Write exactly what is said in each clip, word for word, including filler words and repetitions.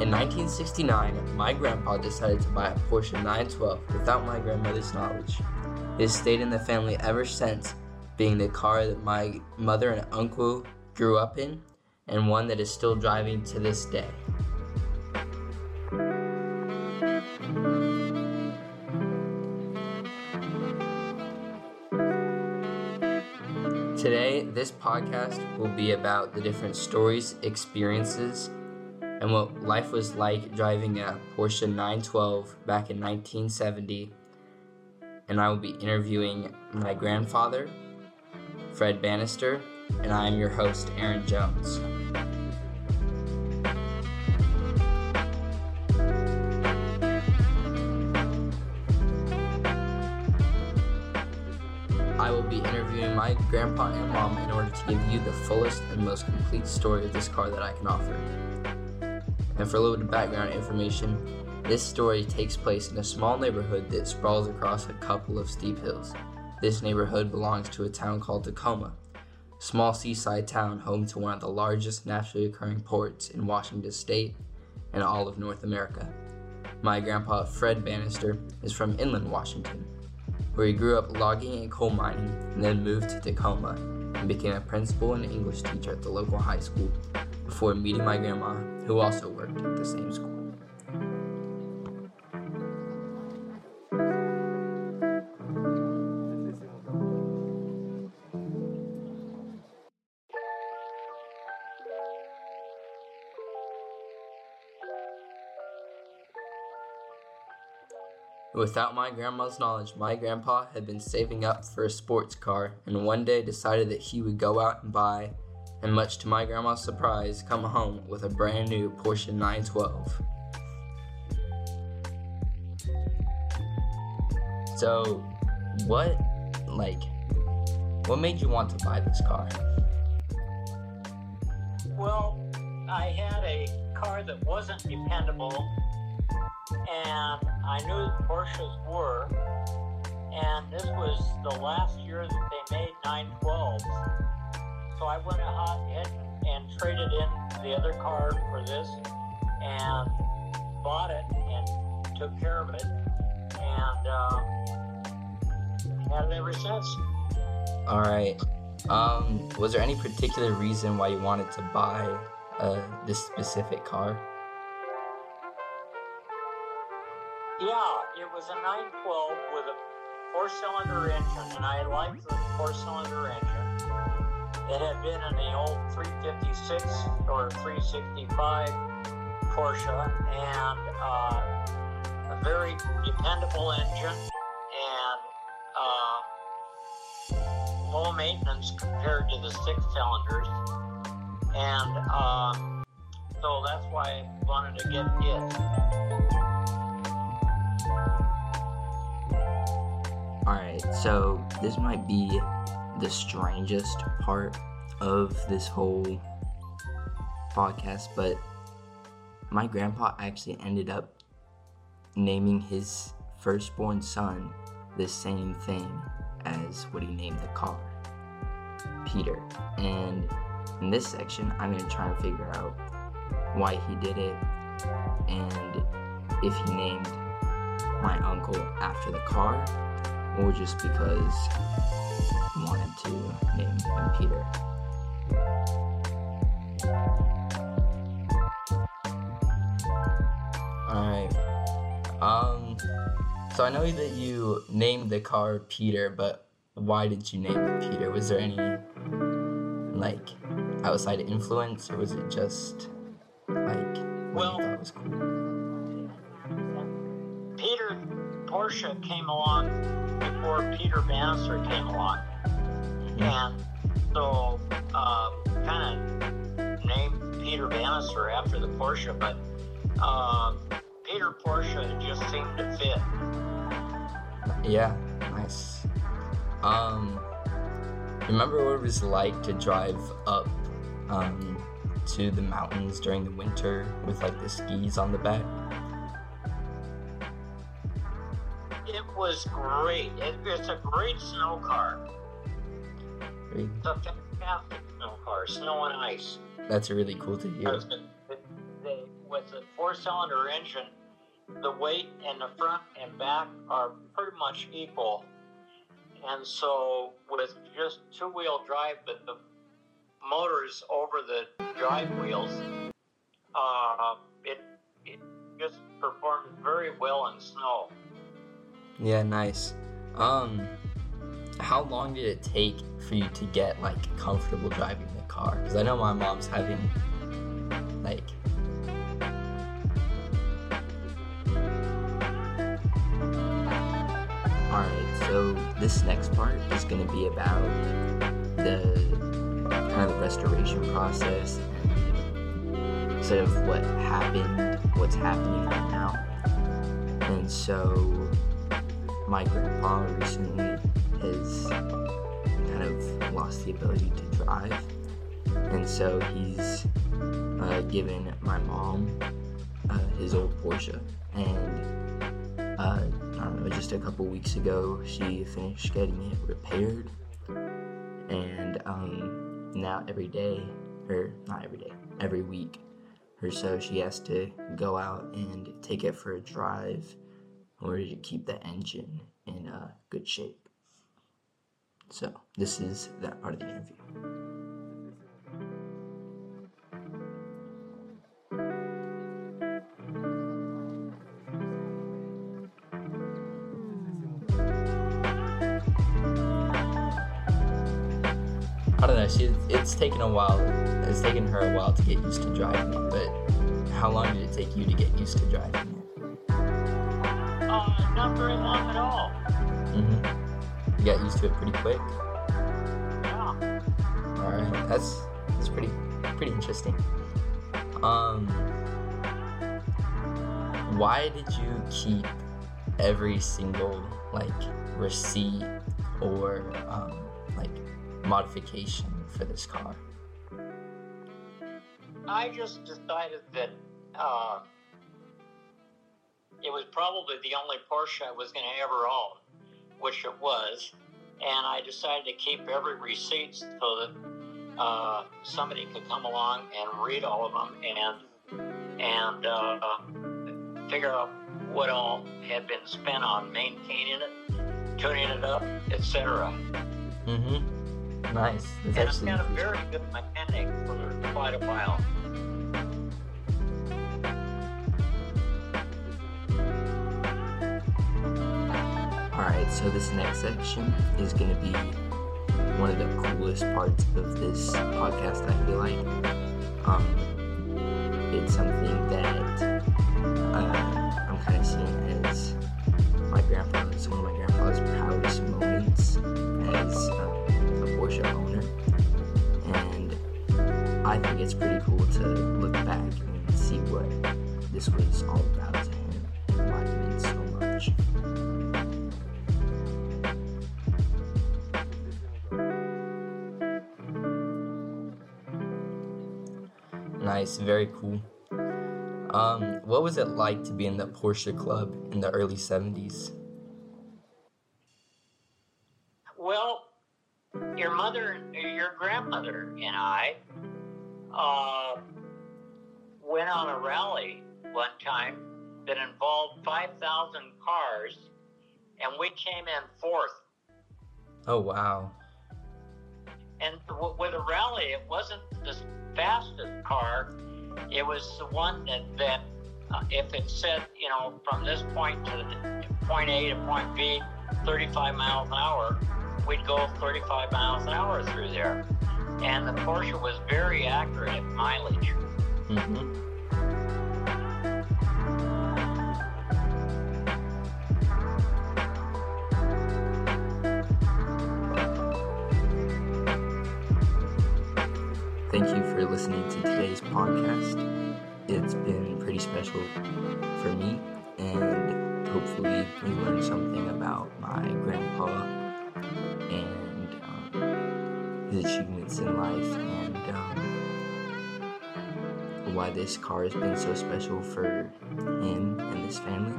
In nineteen sixty-nine, my grandpa decided to buy a Porsche nine twelve without my grandmother's knowledge. It has stayed in the family ever since, being the car that my mother and uncle grew up in, and one that is still driving to this day. Today, this podcast will be about the different stories, experiences, and what life was like driving a Porsche nine twelve back in nineteen seventy. And I will be interviewing my grandfather, Fred Bannister, and I am your host, Aaron Jones. I will be interviewing my grandpa and mom in order to give you the fullest and most complete story of this car that I can offer. And for a little bit of background information, this story takes place in a small neighborhood that sprawls across a couple of steep hills. This neighborhood belongs to a town called Tacoma, a small seaside town home to one of the largest naturally occurring ports in Washington State and all of North America. My grandpa, Fred Bannister, is from Inland, Washington, where he grew up logging and coal mining and then moved to Tacoma and became a principal and English teacher at the local high school before meeting my grandma, who also worked at the same school. Without my grandma's knowledge, my grandpa had been saving up for a sports car and one day decided that he would go out and buy, and much to my grandma's surprise, come home with a brand new Porsche nine twelve. So, what, like, what made you want to buy this car? Well, I had a car that wasn't dependable, and I knew that Porsches were, and this was the last year that they made nine twelves. So I went ahead and traded in the other car for this and bought it and took care of it, and uh, had it ever since. All right. Um, was there any particular reason why you wanted to buy uh, this specific car? Yeah, it was a nine twelve with a four-cylinder engine, and I liked the four-cylinder engine. It had been in the old three fifty-six or three sixty-five Porsche, and uh, a very dependable engine, and uh, low maintenance compared to the six cylinders, and uh, so that's why I wanted to get it. Alright, so this might be the strangest part of this whole podcast, but my grandpa actually ended up naming his firstborn son the same thing as what he named the car, Peter. And in this section, I'm going to try and figure out why he did it and if he named my uncle after the car, or just because he wanted to name him Peter. Alright. Um, so I know that you named the car Peter, but why did you name it Peter? Was there any, like, outside influence, or was it just, like, what well, you thought was cool? Peter Porsche came along before Peter Bannister came along, and so uh, kind of named Peter Bannister after the Porsche, but uh, Peter Porsche just seemed to fit. Yeah, nice. Um, remember what it was like to drive up um, to the mountains during the winter with like the skis on the back? It was great. It, it's a great snow car. Great. It's a fantastic snow car, snow and ice. That's really cool to hear. The, the, with the the four-cylinder engine, the weight and the front and back are pretty much equal. And so with just two-wheel drive, but the motors over the drive wheels, uh, it, it just performs very well in snow. Yeah, nice. Um, how long did it take for you to get, like, comfortable driving the car? Because I know my mom's having, like... Alright, so this next part is going to be about the kind of the restoration process and sort of what happened, what's happening right now. And so my grandpa recently has kind of lost the ability to drive, and so he's uh, given my mom uh, his old Porsche, and uh, I don't know, just a couple weeks ago she finished getting it repaired, and um, now every day, or not every day, every week or so she has to go out and take it for a drive in order to keep the engine in uh, good shape. So this is that part of the interview. I don't know, she, it's taken a while, it's taken her a while to get used to driving it, but how long did it take you to get used to driving it? Uh, not very long at all. Mm-hmm. You got used to it pretty quick? Yeah. Alright, that's that's pretty pretty interesting. Um, why did you keep every single, like, receipt or, um, like, modification for this car? I just decided that uh, it was probably the only Porsche I was going to ever own, which it was, and I decided to keep every receipt so that uh, somebody could come along and read all of them and and uh, figure out what all had been spent on maintaining it, tuning it up, et cetera. Mm-hmm. Nice. That's and it's actually been a very good mechanic for quite a while. Alright, so this next section is going to be one of the coolest parts of this podcast, I feel like. Um, it's something that uh, I'm kind of seeing as my grandpa's, one of my grandpa's proudest moments as uh, a Porsche owner. And I think it's pretty cool to look back and see what this was all about to him and why it meant so much. Nice, very cool. Um, what was it like to be in the Porsche Club in the early seventies? Well, your mother, your grandmother and I uh, went on a rally one time that involved five thousand cars, and we came in fourth. Oh, wow. And w- with a rally, it wasn't the fastest car. It was the one that, that uh, if it said, you know, from this point to the point A to point B, thirty-five miles an hour, we'd go thirty-five miles an hour through there. And the Porsche was very accurate at mileage. Mm-hmm. Thank you for listening to today's podcast. It's been pretty special for me, and hopefully you learned something about my grandpa and um, his achievements in life, and um, why this car has been so special for him and his family.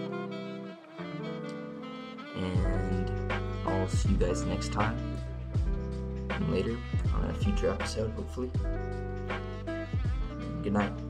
And I'll see you guys next time, and later on a future episode, hopefully. Good night.